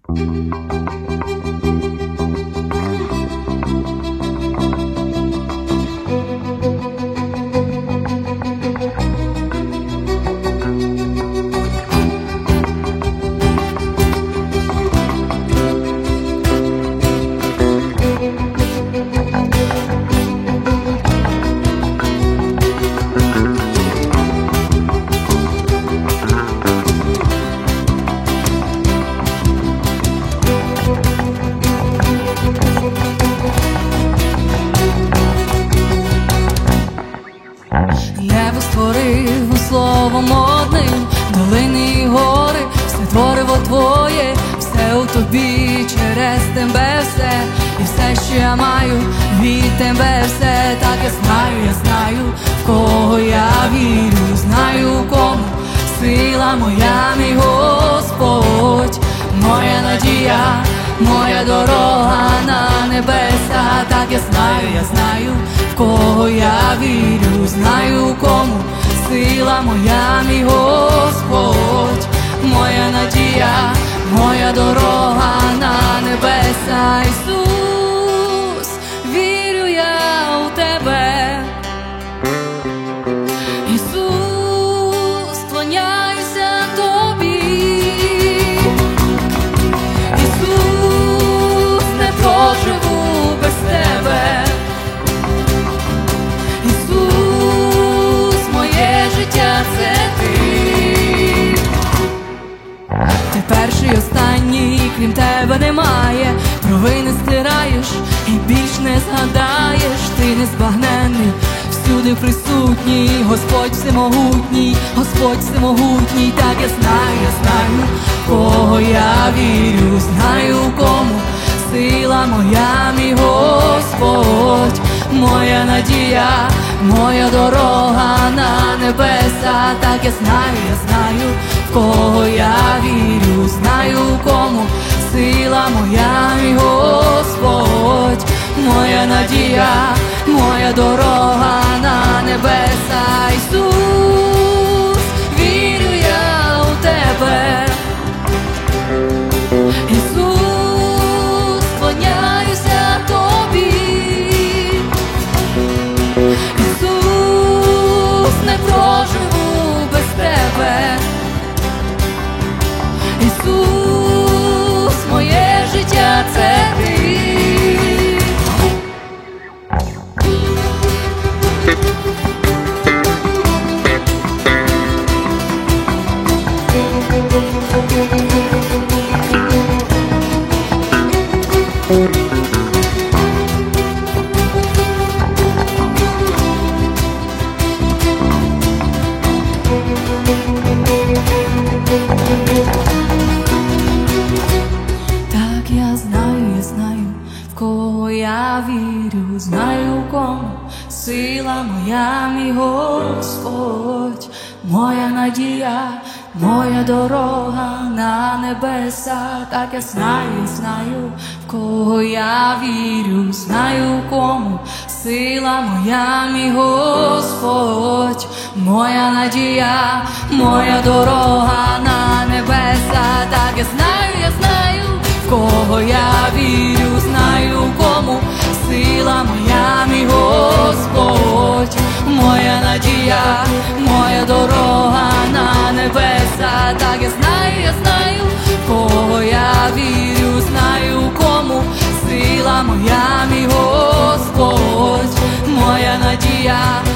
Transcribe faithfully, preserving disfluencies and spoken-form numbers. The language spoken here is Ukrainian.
Небо створив словом одним, долини і гори, все твориво твоє, все у тобі, через тебе все, і все, що я маю, від тебе все. Так я знаю, я знаю, в кого я вірю, знаю, у кому сила моя, мій Господь, моя надія, моя дорога на небеса. Так я знаю, я знаю, в кого я вірю, знаю, у кому сила моя, мій Господь, моя надія, моя дорога на небеса. Ісус, вірю я у тебе, Ісус, склоняюся тобі, Ісус, не проживу без тебе, Ісус, моє життя це ти. Ти перший, останній, крім тебе немає, провини стираєш і більш не згадаєш. Ти незбагненний, всюди присутній, Господь всемогутній, Господь всемогутній. Так я знаю, я знаю, в кого я вірю, знаю, у кому сила моя, мій Господь, моя надія, моя дорога на небеса. Так я знаю, я знаю, в кого я вірю, знаю, у кому сила моя, мій Господь, моя надія, моя дорога на небеса. Ісус, вірю я у тебе, Ісус, склоняюся тобі, Ісус, не проживу без тебе, Ісус, моє життя це ти. Так я знаю, я знаю, в кого я вірю, знаю, у кому сила моя, мій Господь, моя надія, моя дорога на небеса. Так я знаю, я знаю, в кого я вірю, знаю, у кому сила моя, мій Господь, моя надія, моя дорога на небеса. Так я знаю, я знаю, в кого я вірю, знаю, у кому сила моя, мій Господь, моя надія, моя дорога на небеса. Так я знаю, я знаю, в кого я вірю, знаю, у кому сила моя, мій Господь, моя надія,